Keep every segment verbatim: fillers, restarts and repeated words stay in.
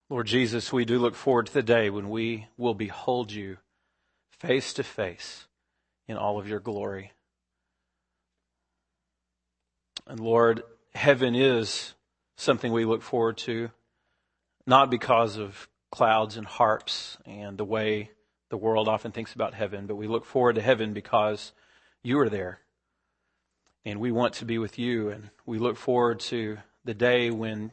Lord Jesus, we do look forward to the day when we will behold you face to face in all of your glory. And Lord, heaven is something we look forward to, not because of clouds and harps and the way the world often thinks about heaven, but we look forward to heaven because you are there. And we want to be with you, and we look forward to the day when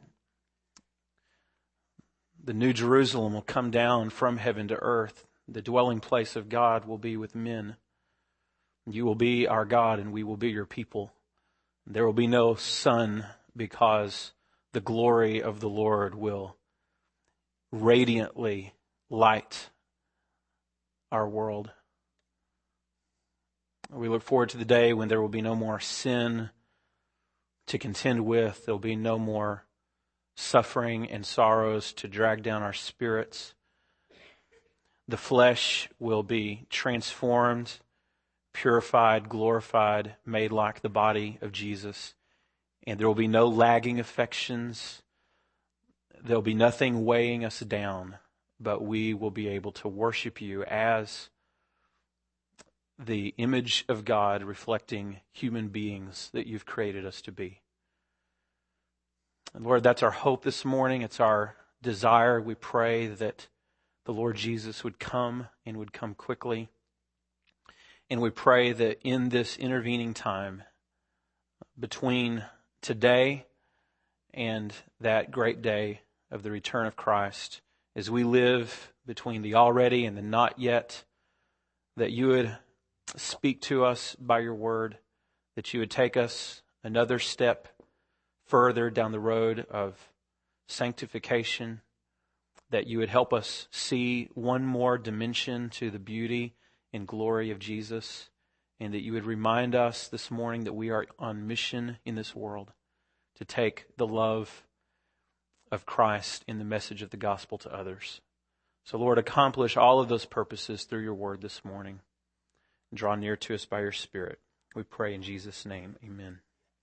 the New Jerusalem will come down from heaven to earth. The dwelling place of God will be with men. You will be our God, and we will be your people. There will be no sun, because the glory of the Lord will radiantly light our world. We look forward to the day when there will be no more sin to contend with. There will be no more suffering and sorrows to drag down our spirits. The flesh will be transformed, purified, glorified, made like the body of Jesus. And there will be no lagging affections. There will be nothing weighing us down, but we will be able to worship you as the image of God reflecting human beings that you've created us to be. And Lord, that's our hope this morning. It's our desire. We pray that the Lord Jesus would come and would come quickly. And we pray that in this intervening time between today and that great day of the return of Christ, as we live between the already and the not yet, that you would speak to us by your word, that you would take us another step further down the road of sanctification, that you would help us see one more dimension to the beauty and glory of Jesus, and that you would remind us this morning that we are on mission in this world to take the love of Christ in the message of the gospel to others. So Lord, accomplish all of those purposes through your word this morning. Draw near to us by your Spirit. We pray in Jesus' name. Amen.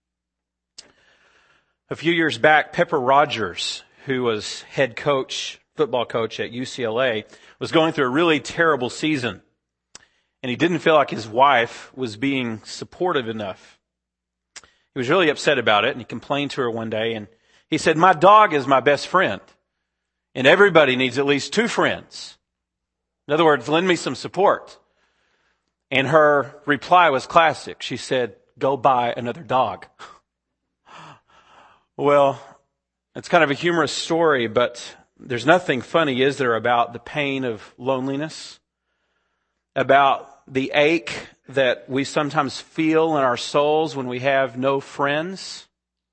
A few years back, Pepper Rogers, who was head coach, football coach at U C L A, was going through a really terrible season. And he didn't feel like his wife was being supportive enough. He was really upset about it, and he complained to her one day, and he said, "My dog is my best friend, and everybody needs at least two friends. In other words, lend me some support." And her reply was classic. She said, "Go buy another dog." Well, it's kind of a humorous story, but there's nothing funny, is there, about the pain of loneliness, about the ache that we sometimes feel in our souls when we have no friends?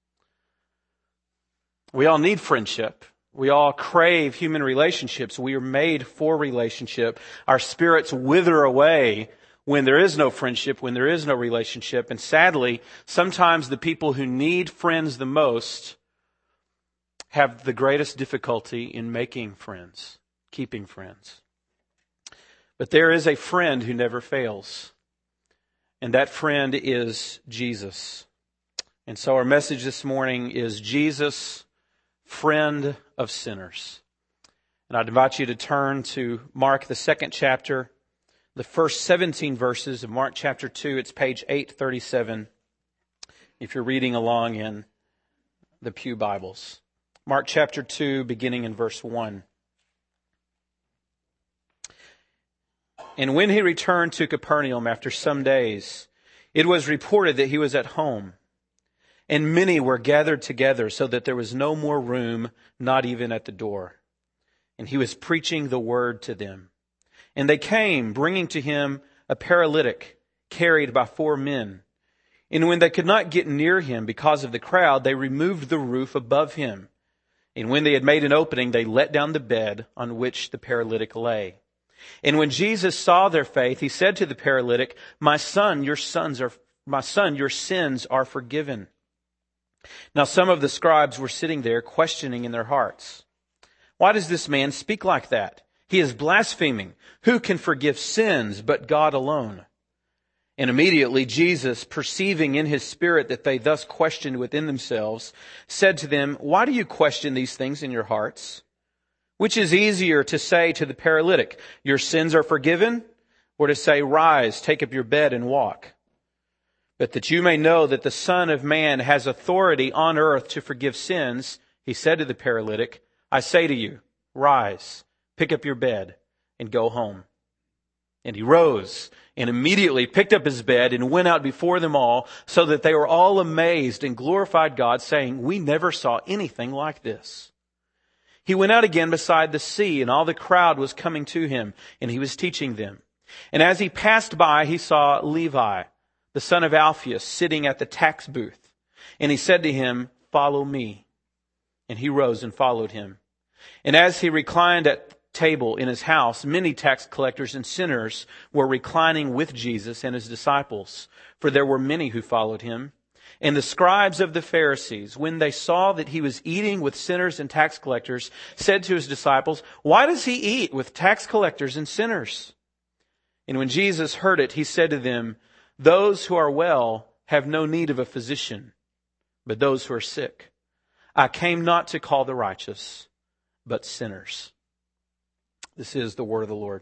We all need friendship. We all crave human relationships. We are made for relationship. Our spirits wither away when there is no friendship, when there is no relationship. And sadly, sometimes the people who need friends the most have the greatest difficulty in making friends, keeping friends. But there is a friend who never fails, and that friend is Jesus. And so our message this morning is Jesus, friend of sinners. And I'd invite you to turn to Mark, the second chapter, the first seventeen verses of Mark chapter two. It's page eight thirty-seven if you're reading along in the Pew Bibles. Mark chapter two, beginning in verse one. "And when he returned to Capernaum after some days, it was reported that he was at home. And many were gathered together so that there was no more room, not even at the door. And he was preaching the word to them. And they came, bringing to him a paralytic carried by four men. And when they could not get near him because of the crowd, they removed the roof above him. And when they had made an opening, they let down the bed on which the paralytic lay. And when Jesus saw their faith, he said to the paralytic, 'My son, your sons are, my son, your sins are forgiven.' Now some of the scribes were sitting there, questioning in their hearts, 'Why does this man speak like that? He is blaspheming. Who can forgive sins but God alone?' And immediately Jesus, perceiving in his spirit that they thus questioned within themselves, said to them, 'Why do you question these things in your hearts? Which is easier to say to the paralytic, your sins are forgiven, or to say, rise, take up your bed and walk? But that you may know that the Son of Man has authority on earth to forgive sins, he said to the paralytic, I say to you, rise, pick up your bed, and go home. And he rose and immediately picked up his bed and went out before them all, so that they were all amazed and glorified God, saying, we never saw anything like this. He went out again beside the sea, and all the crowd was coming to him, and he was teaching them. And as he passed by, he saw Levi, the son of Alphaeus, sitting at the tax booth. And he said to him, follow me. And he rose and followed him. And as he reclined at table in his house, many tax collectors and sinners were reclining with Jesus and his disciples, for there were many who followed him. And the scribes of the Pharisees, when they saw that he was eating with sinners and tax collectors, said to his disciples, why does he eat with tax collectors and sinners? And when Jesus heard it, he said to them, those who are well have no need of a physician, but those who are sick. I came not to call the righteous, but sinners. This is the word of the Lord.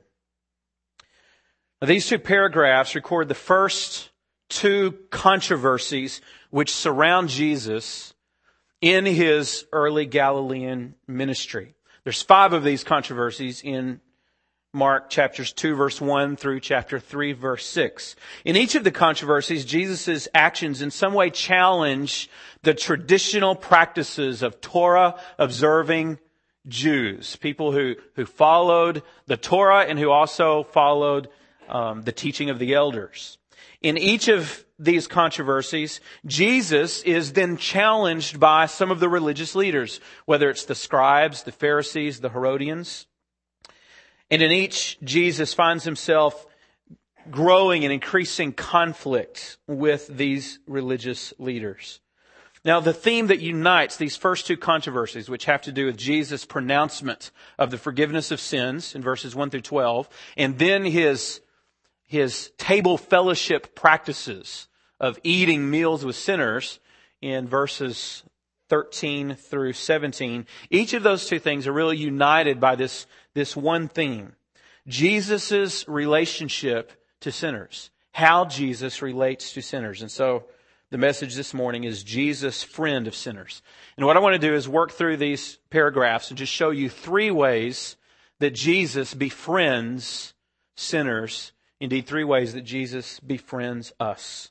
Now, these two paragraphs record the first two controversies which surround Jesus in his early Galilean ministry. There's five of these controversies in Mark chapters two verse one through chapter three verse six. In each of the controversies, Jesus' actions in some way challenge the traditional practices of Torah observing Jews, people who, who followed the Torah and who also followed um, the teaching of the elders. In each of these controversies, Jesus is then challenged by some of the religious leaders, whether it's the scribes, the Pharisees, the Herodians. And in each, Jesus finds himself growing and increasing conflict with these religious leaders. Now, the theme that unites these first two controversies, which have to do with Jesus' pronouncement of the forgiveness of sins in verses one through twelve, and then his his table fellowship practices of eating meals with sinners in verses thirteen through seventeen. Each of those two things are really united by this, this one theme. Jesus' relationship to sinners. How Jesus relates to sinners. And so the message this morning is Jesus, friend of sinners. And what I want to do is work through these paragraphs and just show you three ways that Jesus befriends sinners. Indeed, three ways that Jesus befriends us.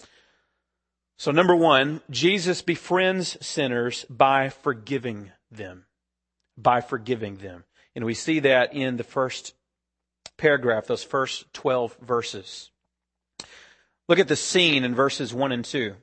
So number one, Jesus befriends sinners by forgiving them. By forgiving them. And we see that in the first paragraph, those first twelve verses. Look at the scene in verses one and two.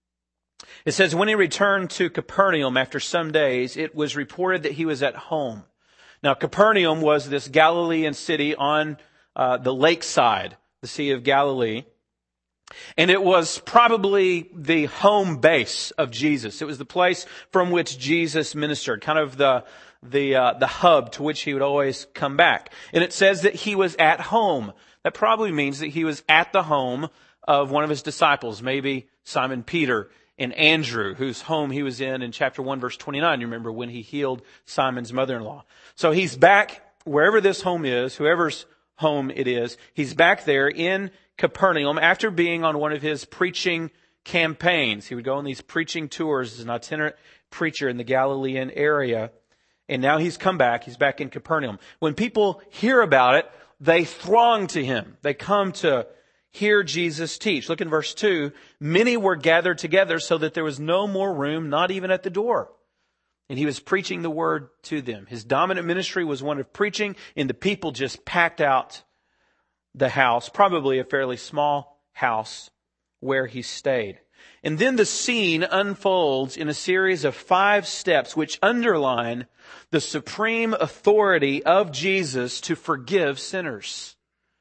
It says, when he returned to Capernaum after some days, it was reported that he was at home. Now, Capernaum was this Galilean city on Uh, the lakeside, the Sea of Galilee. And it was probably the home base of Jesus. It was the place from which Jesus ministered, kind of the the uh, the hub to which he would always come back. And it says that he was at home. That probably means that he was at the home of one of his disciples, maybe Simon Peter and Andrew, whose home he was in in chapter one, verse twenty-nine. You remember when he healed Simon's mother-in-law. So he's back wherever this home is, whoever's home it is. He's back there in Capernaum after being on one of his preaching campaigns. He would go on these preaching tours as an itinerant preacher in the Galilean area. And now he's come back. He's back in Capernaum. When people hear about it, they throng to him. They come to hear Jesus teach. Look in verse two. Many were gathered together so that there was no more room, not even at the door. And he was preaching the word to them. His dominant ministry was one of preaching, and the people just packed out the house, probably a fairly small house where he stayed. And then the scene unfolds in a series of five steps which underline the supreme authority of Jesus to forgive sinners.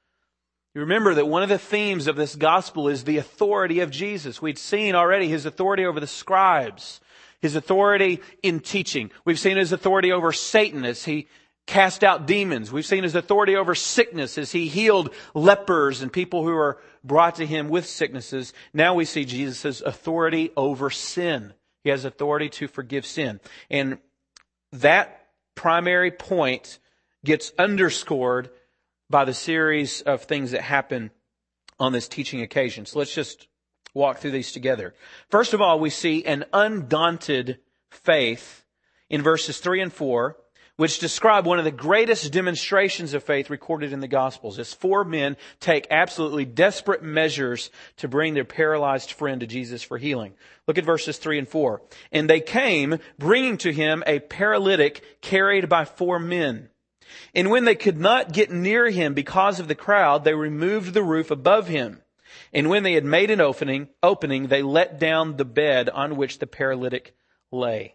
You remember that one of the themes of this gospel is the authority of Jesus. We'd seen already his authority over the scribes, his authority in teaching. We've seen his authority over Satan as he cast out demons. We've seen his authority over sickness as he healed lepers and people who are brought to him with sicknesses. Now we see Jesus' authority over sin. He has authority to forgive sin. And that primary point gets underscored by the series of things that happen on this teaching occasion. So let's just walk through these together. First of all, we see an undaunted faith in verses three and four, which describe one of the greatest demonstrations of faith recorded in the Gospels, as four men take absolutely desperate measures to bring their paralyzed friend to Jesus for healing. Look at verses three and four. And they came, bringing to him a paralytic carried by four men. And when they could not get near him because of the crowd, they removed the roof above him. And when they had made an opening, opening, they let down the bed on which the paralytic lay.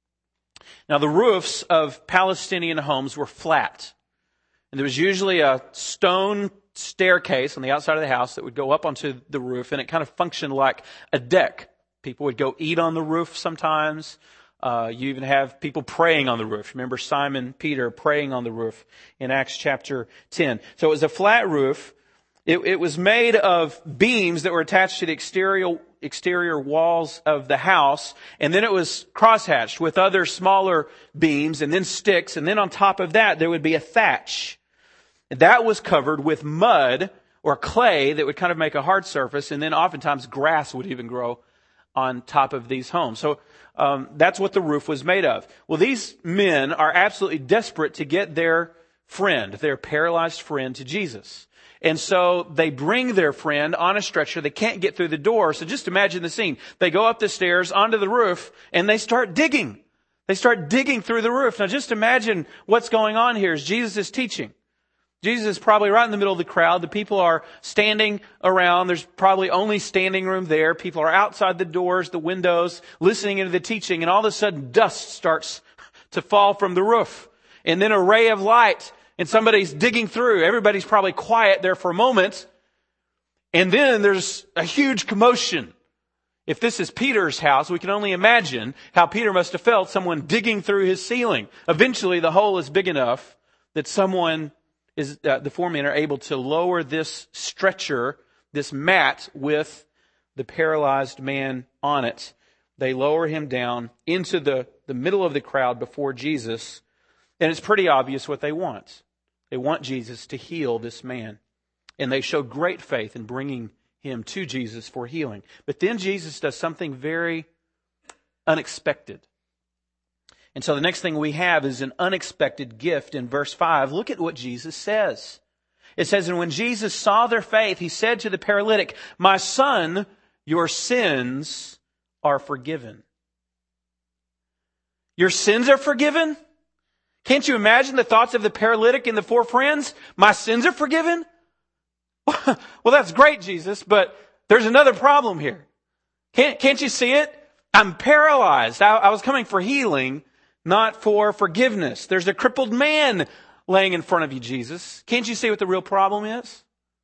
Now, the roofs of Palestinian homes were flat. And there was usually a stone staircase on the outside of the house that would go up onto the roof, and it kind of functioned like a deck. People would go eat on the roof sometimes. Uh, you even have people praying on the roof. Remember Simon Peter praying on the roof in Acts chapter ten. So it was a flat roof. It, it was made of beams that were attached to the exterior exterior walls of the house, and then it was crosshatched with other smaller beams and then sticks, and then on top of that there would be a thatch. That was covered with mud or clay that would kind of make a hard surface, and then oftentimes grass would even grow on top of these homes. So um, that's what the roof was made of. Well, these men are absolutely desperate to get their friend, their paralyzed friend, to Jesus. And so they bring their friend on a stretcher. They can't get through the door. So just imagine the scene. They go up the stairs onto the roof and they start digging. They start digging through the roof. Now just imagine what's going on here as Jesus is teaching. Jesus is probably right in the middle of the crowd. The people are standing around. There's probably only standing room there. People are outside the doors, the windows, listening into the teaching. And all of a sudden dust starts to fall from the roof. And then a ray of light. And somebody's digging through. Everybody's probably quiet there for a moment. And then there's a huge commotion. If this is Peter's house, we can only imagine how Peter must have felt, someone digging through his ceiling. Eventually, the hole is big enough that someone is, uh, the four men are able to lower this stretcher, this mat with the paralyzed man on it. They lower him down into the, the middle of the crowd before Jesus. And it's pretty obvious what they want. They want Jesus to heal this man. And they show great faith in bringing him to Jesus for healing. But then Jesus does something very unexpected. And so the next thing we have is an unexpected gift in verse five. Look at what Jesus says. It says, and when Jesus saw their faith, he said to the paralytic, my son, your sins are forgiven. Your sins are forgiven? Can't you imagine the thoughts of the paralytic and the four friends? My sins are forgiven? Well, that's great, Jesus, but there's another problem here. Can't, can't you see it? I'm paralyzed. I, I was coming for healing, not for forgiveness. There's a crippled man laying in front of you, Jesus. Can't you see what the real problem is?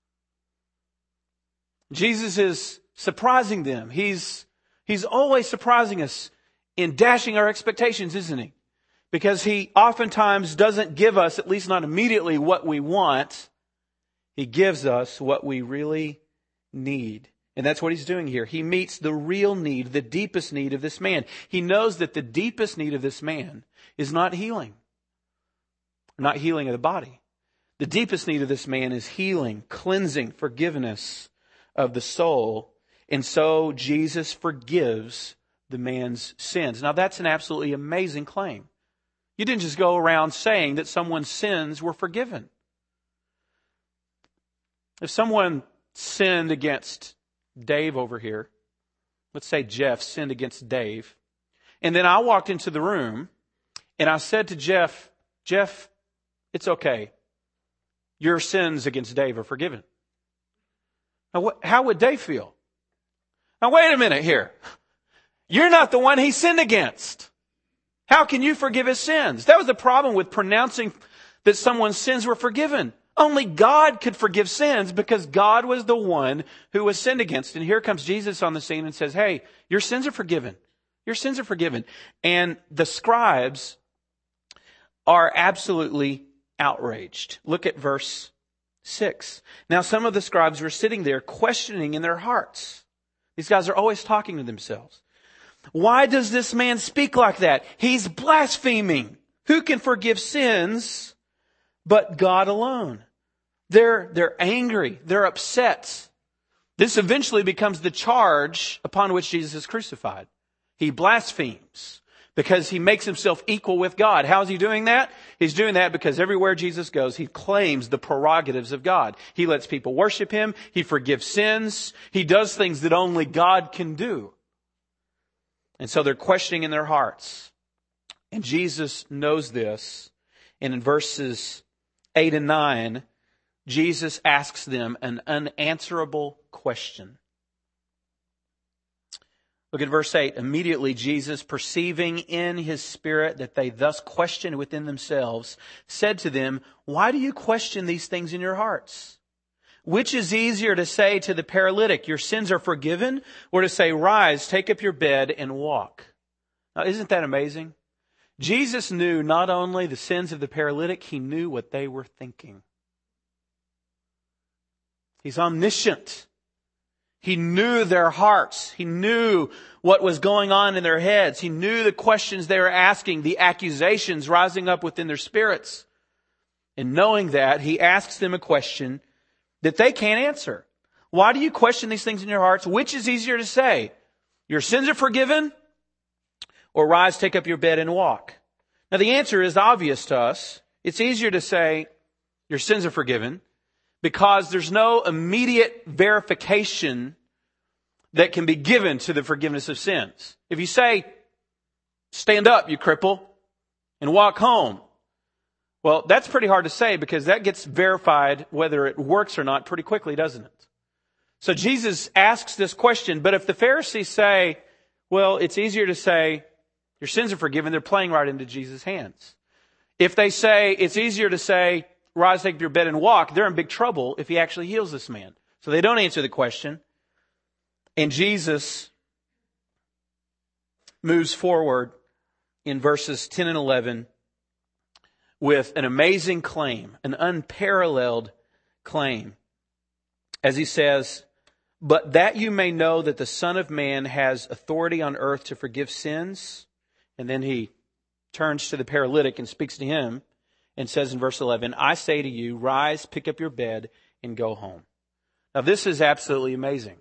Jesus is surprising them. He's, he's always surprising us in dashing our expectations, isn't he? Because he oftentimes doesn't give us, at least not immediately, what we want. He gives us what we really need. And that's what he's doing here. He meets the real need, the deepest need of this man. He knows that the deepest need of this man is not healing. Not healing of the body. The deepest need of this man is healing, cleansing, forgiveness of the soul. And so Jesus forgives the man's sins. Now that's an absolutely amazing claim. You didn't just go around saying that someone's sins were forgiven. If someone sinned against Dave over here, let's say Jeff sinned against Dave, and then I walked into the room and I said to Jeff, Jeff, it's okay. Your sins against Dave are forgiven. Now, what, how would Dave feel? Now, wait a minute here. You're not the one he sinned against. How can you forgive his sins? That was the problem with pronouncing that someone's sins were forgiven. Only God could forgive sins because God was the one who was sinned against. And here comes Jesus on the scene and says, hey, your sins are forgiven. Your sins are forgiven. And the scribes are absolutely outraged. Look at verse six. Now some of the scribes were sitting there questioning in their hearts. These guys are always talking to themselves. Why does this man speak like that? He's blaspheming. Who can forgive sins but God alone? They're, they're angry. They're upset. This eventually becomes the charge upon which Jesus is crucified. He blasphemes because he makes himself equal with God. How is he doing that? He's doing that because everywhere Jesus goes, he claims the prerogatives of God. He lets people worship him. He forgives sins. He does things that only God can do. And so they're questioning in their hearts. And Jesus knows this. And in verses eight and nine, Jesus asks them an unanswerable question. Look at verse eight. Immediately Jesus, perceiving in his spirit that they thus questioned within themselves, said to them, "Why do you question these things in your hearts? Which is easier to say to the paralytic, 'Your sins are forgiven,' or to say, 'Rise, take up your bed and walk'?" Now, isn't that amazing? Jesus knew not only the sins of the paralytic, he knew what they were thinking. He's omniscient. He knew their hearts. He knew what was going on in their heads. He knew the questions they were asking, the accusations rising up within their spirits. And knowing that, he asks them a question that they can't answer. Why do you question these things in your hearts? Which is easier to say? Your sins are forgiven? Or rise, take up your bed and walk? Now the answer is obvious to us. It's easier to say your sins are forgiven because there's no immediate verification that can be given to the forgiveness of sins. If you say, stand up, you cripple, and walk home, well, that's pretty hard to say because that gets verified whether it works or not pretty quickly, doesn't it? So Jesus asks this question, but if the Pharisees say, well, it's easier to say, your sins are forgiven, they're playing right into Jesus' hands. If they say, it's easier to say, rise, take your bed and walk, they're in big trouble if he actually heals this man. So they don't answer the question. And Jesus moves forward in verses ten and eleven with an amazing claim, an unparalleled claim. As he says, "But that you may know that the Son of Man has authority on earth to forgive sins." And then he turns to the paralytic and speaks to him and says in verse eleven, "I say to you, rise, pick up your bed, and go home." Now this is absolutely amazing.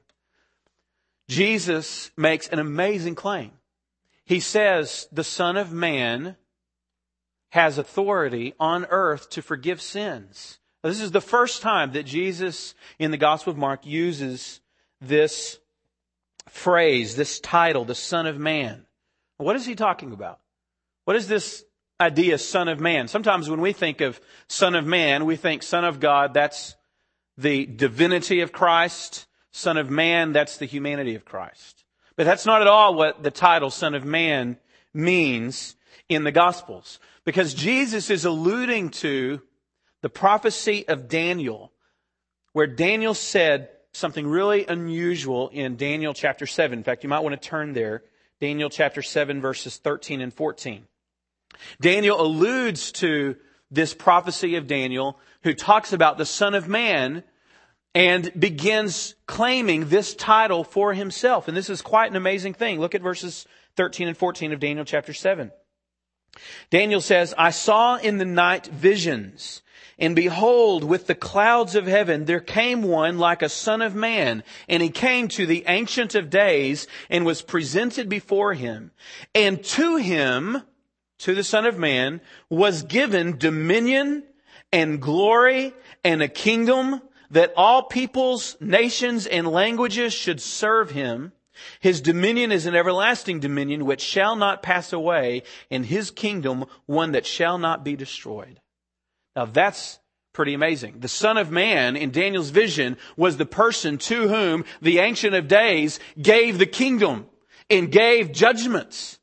Jesus makes an amazing claim. He says the Son of Man has authority on earth to forgive sins. Now, this is the first time that Jesus in the Gospel of Mark uses this phrase, this title, the Son of Man. What is he talking about? What is this idea, Son of Man? Sometimes when we think of Son of Man, we think Son of God, that's the divinity of Christ. Son of Man, that's the humanity of Christ. But that's not at all what the title Son of Man means in the Gospels. Because Jesus is alluding to the prophecy of Daniel, where Daniel said something really unusual in Daniel chapter seven. In fact, you might want to turn there. Daniel chapter seven, verses thirteen and fourteen. Daniel alludes to this prophecy of Daniel, who talks about the Son of Man and begins claiming this title for himself. And this is quite an amazing thing. Look at verses thirteen and fourteen of Daniel chapter seven. Daniel says, "I saw in the night visions, and behold, with the clouds of heaven, there came one like a son of man. And he came to the Ancient of Days and was presented before him. And to him, to the Son of Man, was given dominion and glory and a kingdom that all peoples, nations, and languages should serve him. His dominion is an everlasting dominion which shall not pass away, and his kingdom one that shall not be destroyed." Now that's pretty amazing. The Son of Man in Daniel's vision was the person to whom the Ancient of Days gave the kingdom and gave judgments.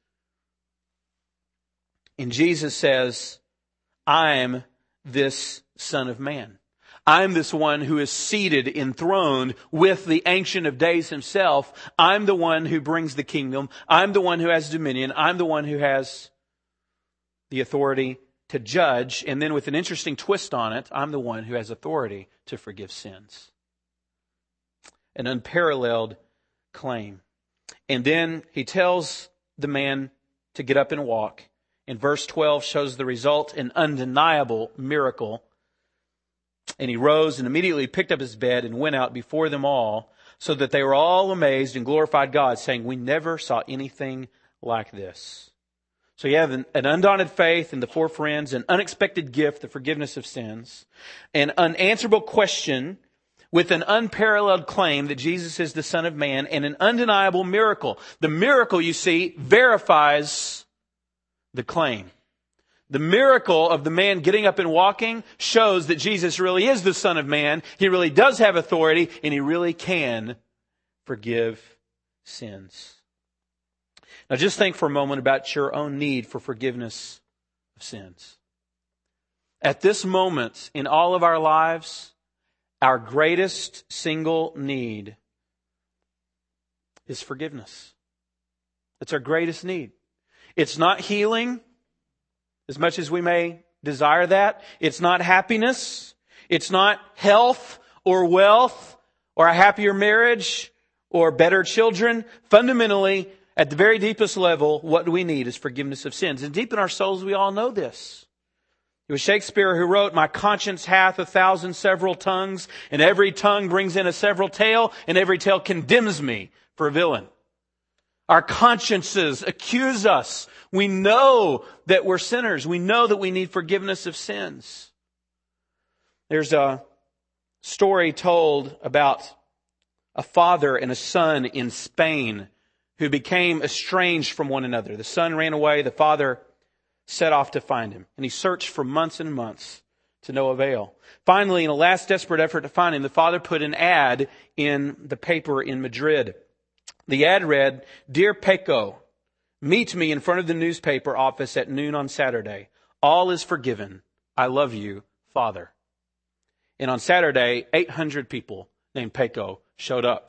And Jesus says, "I'm this Son of Man. I'm this one who is seated, enthroned with the Ancient of Days himself. I'm the one who brings the kingdom. I'm the one who has dominion. I'm the one who has the authority to judge." And then with an interesting twist on it, I'm the one who has authority to forgive sins. An unparalleled claim. And then he tells the man to get up and walk. in verse twelve shows the result, an undeniable miracle. And he rose and immediately picked up his bed and went out before them all, so that they were all amazed and glorified God, saying, we never saw anything like this. So you have an, an undaunted faith in the four friends, an unexpected gift, the forgiveness of sins, an unanswerable question with an unparalleled claim that Jesus is the Son of Man, and an undeniable miracle. The miracle, you see, verifies the claim. The miracle of the man getting up and walking shows that Jesus really is the Son of Man. He really does have authority, and He really can forgive sins. Now just think for a moment about your own need for forgiveness of sins. At this moment in all of our lives, our greatest single need is forgiveness. It's our greatest need. It's not healing, as much as we may desire that. It's not happiness. It's not health or wealth or a happier marriage or better children. Fundamentally, at the very deepest level, what do we need is forgiveness of sins. And deep in our souls, we all know this. It was Shakespeare who wrote, my conscience hath a thousand several tongues, and every tongue brings in a several tale, and every tale condemns me for a villain. Our consciences accuse us. We know that we're sinners. We know that we need forgiveness of sins. There's a story told about a father and a son in Spain who became estranged from one another. The son ran away. The father set off to find him. And he searched for months and months to no avail. Finally, in a last desperate effort to find him, the father put an ad in the paper in Madrid. The ad read, Dear Paco, meet me in front of the newspaper office at noon on Saturday. All is forgiven. I love you, Father. And on Saturday, eight hundred people named Paco showed up.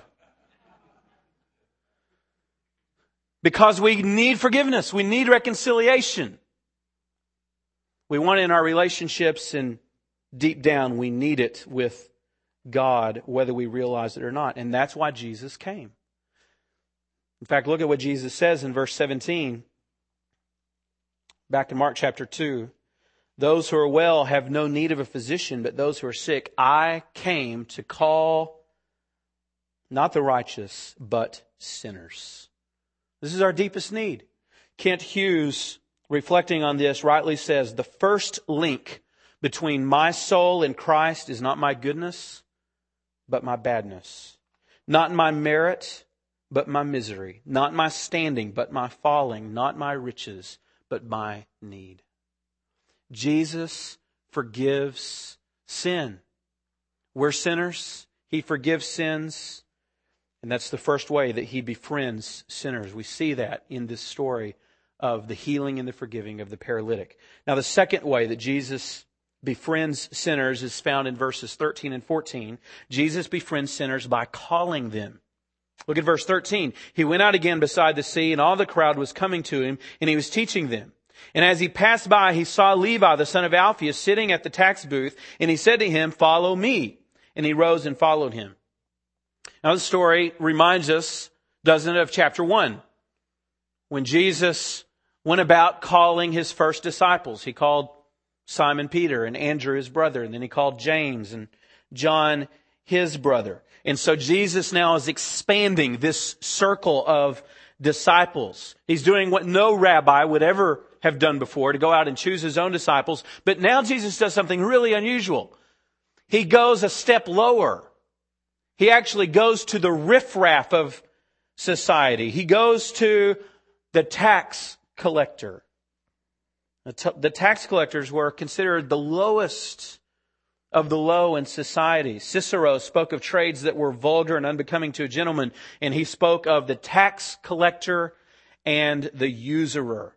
Because we need forgiveness. We need reconciliation. We want it in our relationships, and deep down we need it with God, whether we realize it or not. And that's why Jesus came. In fact, look at what Jesus says in verse seventeen. Back in Mark chapter two. Those who are well have no need of a physician, but those who are sick. I came to call not the righteous, but sinners. This is our deepest need. Kent Hughes, reflecting on this, rightly says, the first link between my soul and Christ is not my goodness, but my badness. Not my merit, but my misery. Not my standing, but my falling. Not my riches, but my need. Jesus forgives sin. We're sinners. He forgives sins. And that's the first way that He befriends sinners. We see that in this story of the healing and the forgiving of the paralytic. Now, the second way that Jesus befriends sinners is found in verses thirteen and fourteen. Jesus befriends sinners by calling them. Look at verse thirteen. He went out again beside the sea, and all the crowd was coming to Him, and He was teaching them. And as He passed by, He saw Levi, the son of Alphaeus, sitting at the tax booth, and He said to him, Follow me. And he rose and followed Him. Now, the story reminds us, doesn't it, of chapter one, when Jesus went about calling His first disciples. He called Simon Peter and Andrew his brother, and then He called James and John his brother. And so Jesus now is expanding this circle of disciples. He's doing what no rabbi would ever have done before, to go out and choose His own disciples. But now Jesus does something really unusual. He goes a step lower. He actually goes to the riffraff of society. He goes to the tax collector. The tax collectors were considered the lowest of the low in society. Cicero spoke of trades that were vulgar and unbecoming to a gentleman, and he spoke of the tax collector and the usurer.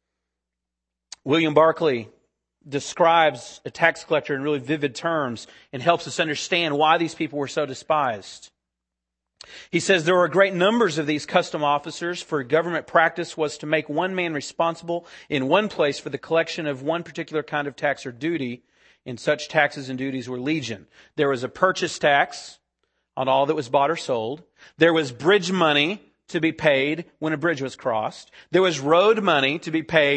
William Barclay describes a tax collector in really vivid terms and helps us understand why these people were so despised. He says there were great numbers of these custom officers, for government practice was to make one man responsible in one place for the collection of one particular kind of tax or duty, and such taxes and duties were legion. There was a purchase tax on all that was bought or sold. There was bridge money to be paid when a bridge was crossed. There was road money to be paid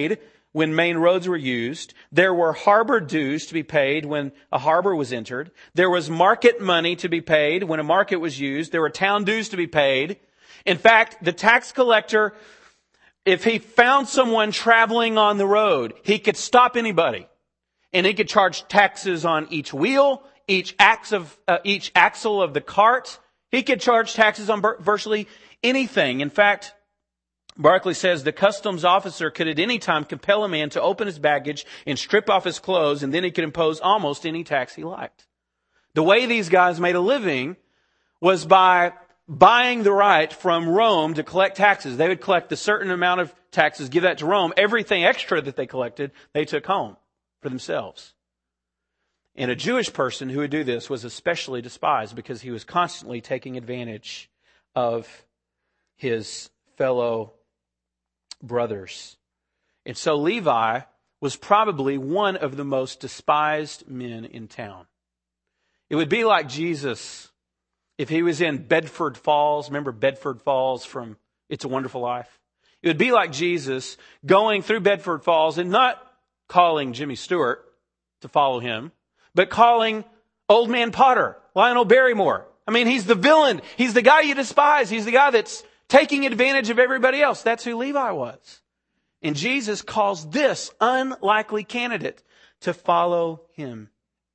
when main roads were used. There were harbor dues to be paid when a harbor was entered. There was market money to be paid when a market was used. There were town dues to be paid. In fact, the tax collector, if he found someone traveling on the road, he could stop anybody. And he could charge taxes on each wheel, each axle of, uh, each axle of the cart. He could charge taxes on virtually anything. In fact, Barclay says the customs officer could at any time compel a man to open his baggage and strip off his clothes, and then he could impose almost any tax he liked. The way these guys made a living was by buying the right from Rome to collect taxes. They would collect a certain amount of taxes, give that to Rome. Everything extra that they collected, they took home for themselves. And a Jewish person who would do this was especially despised because he was constantly taking advantage of his fellow brothers. And so Levi was probably one of the most despised men in town. It would be like Jesus if he was in Bedford Falls. Remember Bedford Falls from It's a Wonderful Life? It would be like Jesus going through Bedford Falls and not calling Jimmy Stewart to follow him, but calling Old Man Potter, Lionel Barrymore. I mean, he's the villain. He's the guy you despise. He's the guy that's taking advantage of everybody else. That's who Levi was. And Jesus calls this unlikely candidate to follow him.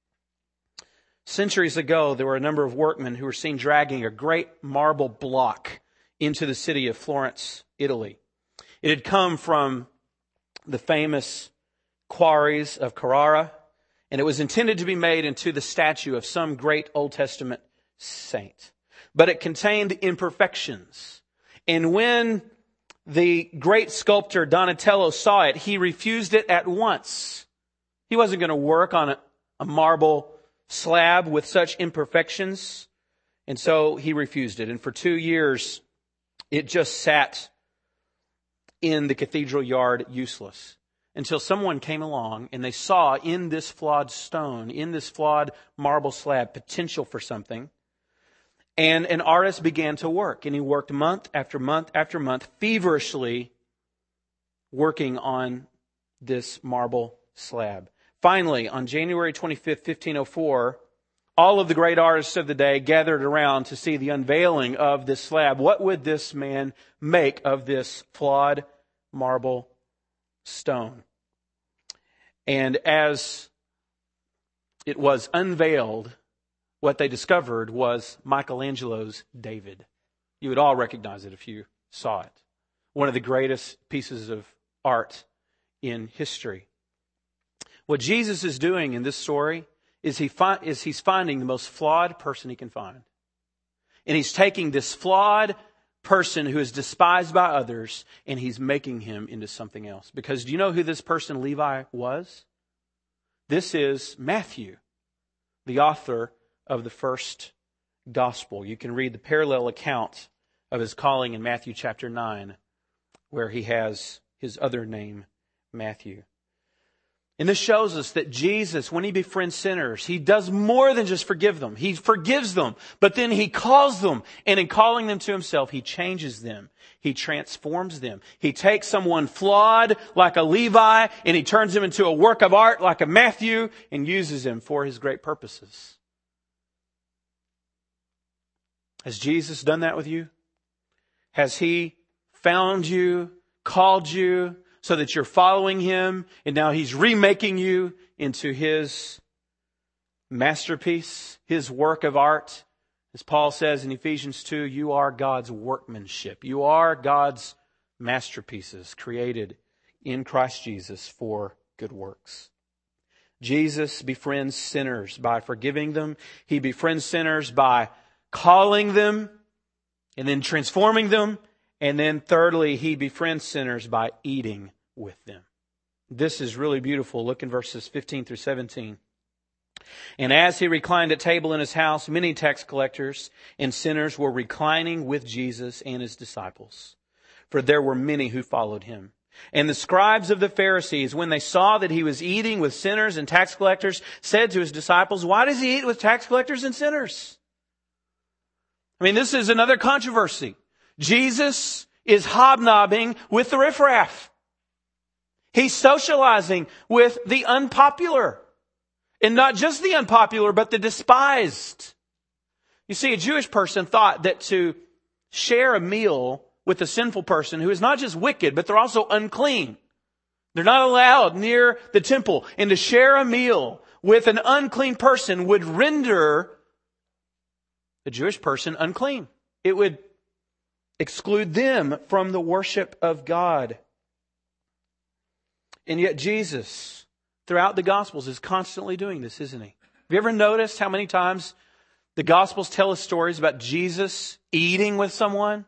Centuries ago, there were a number of workmen who were seen dragging a great marble block into the city of Florence, Italy. It had come from the famous quarries of Carrara, and it was intended to be made into the statue of some great Old Testament saint. But it contained imperfections. And when the great sculptor Donatello saw it, he refused it at once. He wasn't going to work on a, a marble slab with such imperfections. And so he refused it. And for two years, it just sat in the cathedral yard useless. Until someone came along and they saw in this flawed stone, in this flawed marble slab, potential for something. And an artist began to work. And he worked month after month after month, feverishly working on this marble slab. Finally, on January twenty-fifth, fifteen oh four, all of the great artists of the day gathered around to see the unveiling of this slab. What would this man make of this flawed marble stone? And as it was unveiled, what they discovered was Michelangelo's David. You would all recognize it if you saw it. One of the greatest pieces of art in history. What Jesus is doing in this story is he fi- is he's finding the most flawed person he can find. And he's taking this flawed person who is despised by others, and he's making him into something else. Because do you know who this person Levi was? This is Matthew, the author of the first gospel. You can read the parallel account of his calling in Matthew chapter nine, where he has his other name, Matthew. And this shows us that Jesus, when he befriends sinners, he does more than just forgive them. He forgives them, but then he calls them. And in calling them to himself, he changes them. He transforms them. He takes someone flawed like a Levi and he turns him into a work of art like a Matthew and uses him for his great purposes. Has Jesus done that with you? Has he found you, called you, so that you're following him, and now he's remaking you into his masterpiece, his work of art? As Paul says in Ephesians two, you are God's workmanship. You are God's masterpieces created in Christ Jesus for good works. Jesus befriends sinners by forgiving them. He befriends sinners by calling them and then transforming them. And then thirdly, he befriends sinners by eating with them. This is really beautiful. Look in verses fifteen through seventeen. And as he reclined at table in his house, many tax collectors and sinners were reclining with Jesus and his disciples. For there were many who followed him. And the scribes of the Pharisees, when they saw that he was eating with sinners and tax collectors, said to his disciples, why does he eat with tax collectors and sinners? I mean, this is another controversy. Jesus is hobnobbing with the riffraff. He's socializing with the unpopular. And not just the unpopular, but the despised. You see, a Jewish person thought that to share a meal with a sinful person who is not just wicked, but they're also unclean. They're not allowed near the temple. And to share a meal with an unclean person would render the Jewish person unclean. It would exclude them from the worship of God. And yet Jesus, throughout the Gospels, is constantly doing this, isn't he? Have you ever noticed how many times the Gospels tell us stories about Jesus eating with someone?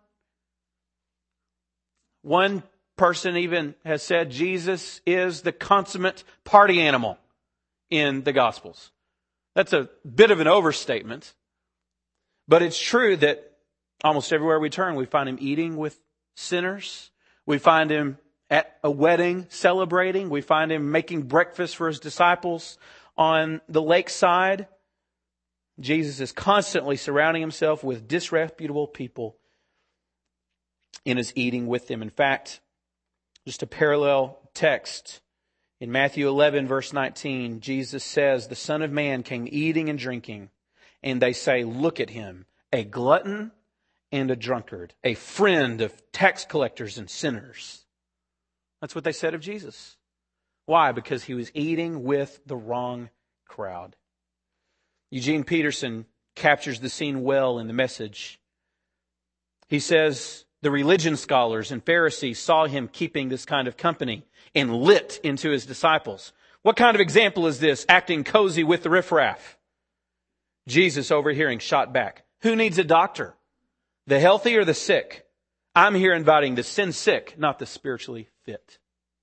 One person even has said Jesus is the consummate party animal in the Gospels. That's a bit of an overstatement. But it's true that almost everywhere we turn, we find him eating with sinners. We find him at a wedding celebrating. We find him making breakfast for his disciples on the lakeside. Jesus is constantly surrounding himself with disreputable people in his eating with them. In fact, just a parallel text in Matthew eleven, verse nineteen, Jesus says, "The Son of Man came eating and drinking, and they say, 'Look at him, a glutton and a drunkard, a friend of tax collectors and sinners.'" That's what they said of Jesus. Why? Because he was eating with the wrong crowd. Eugene Peterson captures the scene well in The Message. He says, the religion scholars and Pharisees saw him keeping this kind of company and lit into his disciples. What kind of example is this? Acting cozy with the riffraff. Jesus, overhearing, shot back, "Who needs a doctor? The healthy or the sick? I'm here inviting the sin sick, not the spiritually fit."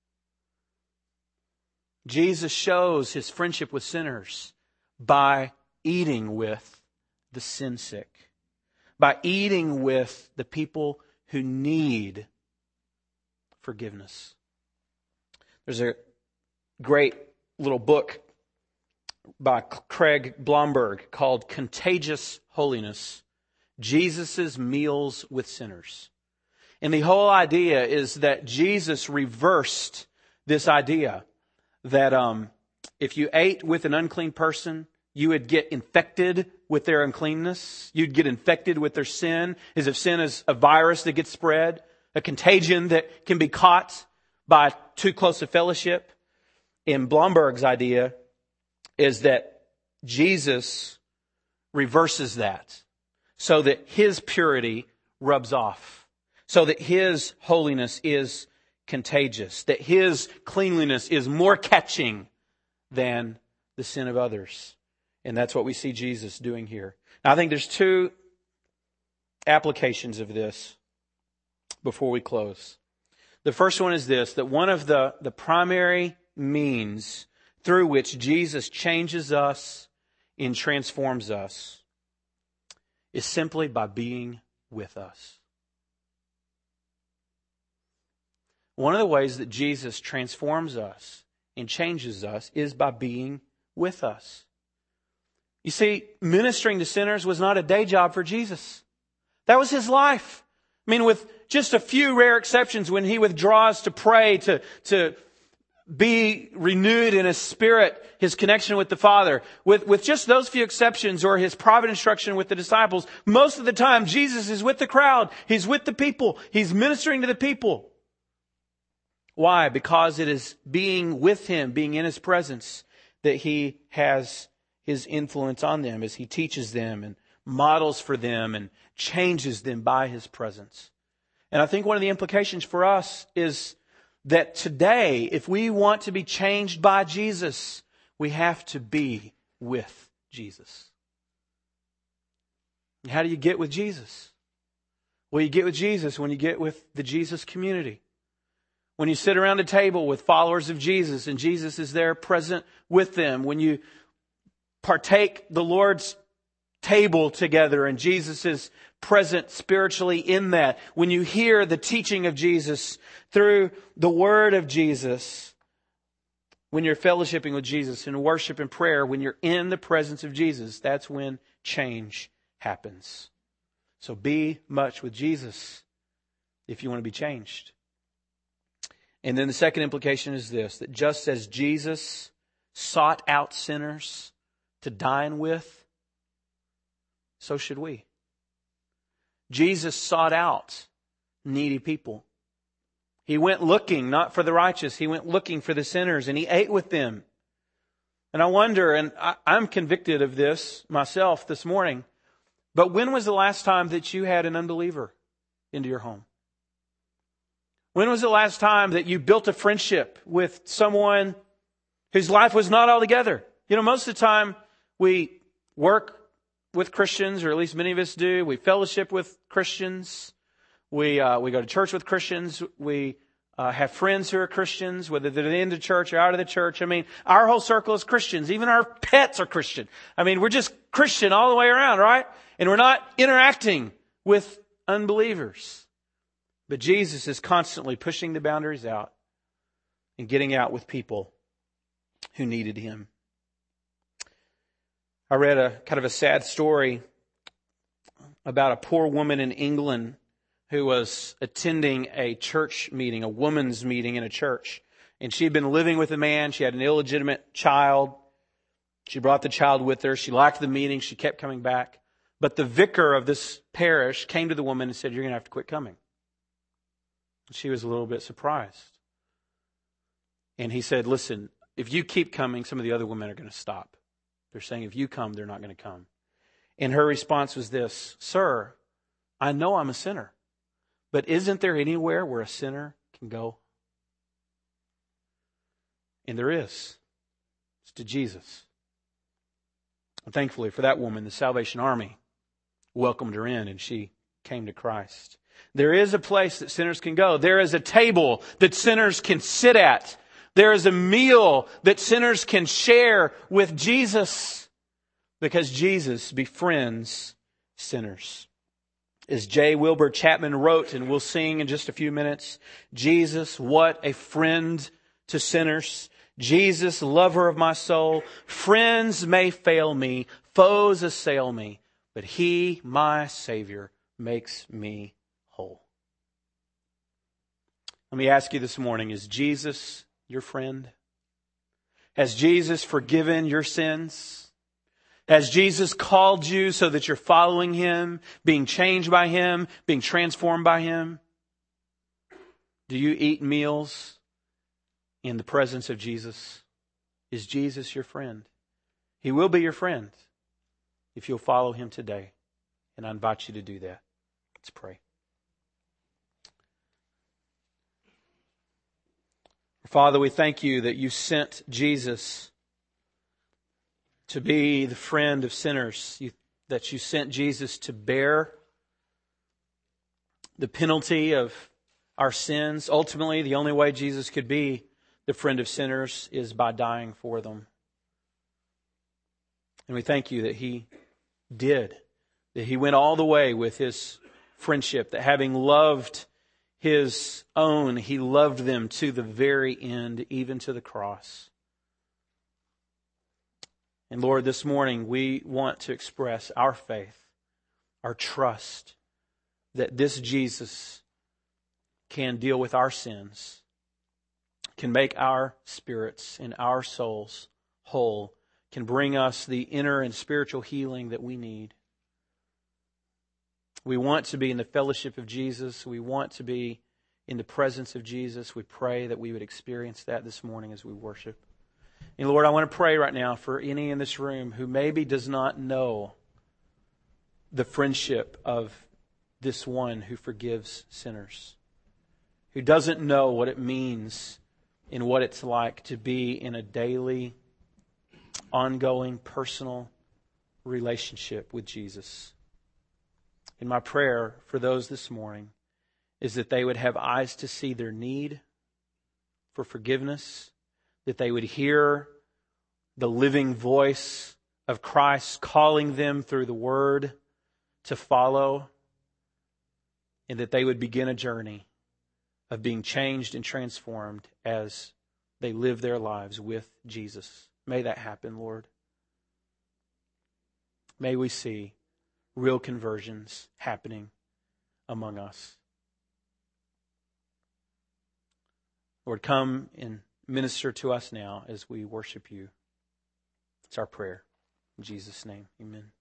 Jesus shows his friendship with sinners by eating with the sin sick, by eating with the people who need forgiveness. There's a great little book by Craig Blomberg called Contagious Holiness, Jesus' Meals with Sinners. And the whole idea is that Jesus reversed this idea that um, if you ate with an unclean person, you would get infected with their uncleanness. You'd get infected with their sin, as if sin is a virus that gets spread, a contagion that can be caught by too close a fellowship. And Blomberg's idea is that Jesus reverses that so that his purity rubs off, so that his holiness is contagious, that his cleanliness is more catching than the sin of others. And that's what we see Jesus doing here. Now, I think there's two applications of this before we close. The first one is this, that one of the, the primary means through which Jesus changes us and transforms us is simply by being with us. One of the ways that Jesus transforms us and changes us is by being with us. You see, ministering to sinners was not a day job for Jesus. That was his life. I mean, with just a few rare exceptions, when he withdraws to pray, to, to be renewed in his spirit, his connection with the Father, with, with just those few exceptions, or his private instruction with the disciples, most of the time Jesus is with the crowd. He's with the people. He's ministering to the people. Why? Because it is being with him, being in his presence, that he has his influence on them as he teaches them and models for them and changes them by his presence. And I think one of the implications for us is that today, if we want to be changed by Jesus, we have to be with Jesus. And how do you get with Jesus? Well, you get with Jesus when you get with the Jesus community. When you sit around a table with followers of Jesus and Jesus is there present with them. When you partake the Lord's table together and Jesus is present spiritually in that. When you hear the teaching of Jesus through the word of Jesus. When you're fellowshipping with Jesus in worship and prayer. When you're in the presence of Jesus. That's when change happens. So be much with Jesus if you want to be changed. And then the second implication is this, that just as Jesus sought out sinners to dine with, so should we. Jesus sought out needy people. He went looking not for the righteous, He went looking for the sinners, and He ate with them. And I wonder, and I, I'm convicted of this myself this morning, but when was the last time that you had an unbeliever into your home? When was the last time that you built a friendship with someone whose life was not all together? You know, most of the time we work with Christians, or at least many of us do. We fellowship with Christians. We uh, we go to church with Christians. We uh, have friends who are Christians, whether they're in the church or out of the church. I mean, our whole circle is Christians. Even our pets are Christian. I mean, we're just Christian all the way around, right? And we're not interacting with unbelievers. But Jesus is constantly pushing the boundaries out and getting out with people who needed Him. I read a kind of a sad story about a poor woman in England who was attending a church meeting, a women's meeting in a church. And she had been living with a man. She had an illegitimate child. She brought the child with her. She liked the meeting. She kept coming back. But the vicar of this parish came to the woman and said, "You're going to have to quit coming." She was a little bit surprised. And he said, "Listen, if you keep coming, some of the other women are going to stop. They're saying if you come, they're not going to come." And her response was this, "Sir, I know I'm a sinner, but isn't there anywhere where a sinner can go?" And there is. It's to Jesus. And thankfully for that woman, the Salvation Army welcomed her in and she came to Christ. There is a place that sinners can go. There is a table that sinners can sit at. There is a meal that sinners can share with Jesus, because Jesus befriends sinners. As J. Wilbur Chapman wrote, and we'll sing in just a few minutes, Jesus, what a friend to sinners. Jesus, lover of my soul. Friends may fail me, foes assail me, but He, my Savior, makes me whole. Let me ask you this morning, is Jesus your friend? Has Jesus forgiven your sins? Has Jesus called you so that you're following Him, being changed by Him, being transformed by Him? Do you eat meals in the presence of Jesus? Is Jesus your friend? He will be your friend if you'll follow Him today. And I invite you to do that. Let's pray. Father, we thank You that You sent Jesus to be the friend of sinners, you, that You sent Jesus to bear the penalty of our sins. Ultimately, the only way Jesus could be the friend of sinners is by dying for them. And we thank You that He did, that He went all the way with His friendship, that having loved His own, He loved them to the very end, even to the cross. And Lord, this morning we want to express our faith, our trust that this Jesus can deal with our sins, can make our spirits and our souls whole, can bring us the inner and spiritual healing that we need. We want to be in the fellowship of Jesus. We want to be in the presence of Jesus. We pray that we would experience that this morning as we worship. And Lord, I want to pray right now for any in this room who maybe does not know the friendship of this one who forgives sinners, who doesn't know what it means and what it's like to be in a daily, ongoing, personal relationship with Jesus. And my prayer for those this morning is that they would have eyes to see their need for forgiveness, that they would hear the living voice of Christ calling them through the Word to follow, and that they would begin a journey of being changed and transformed as they live their lives with Jesus. May that happen, Lord. May we see real conversions happening among us. Lord, come and minister to us now as we worship you. It's our prayer. In Jesus' name, amen.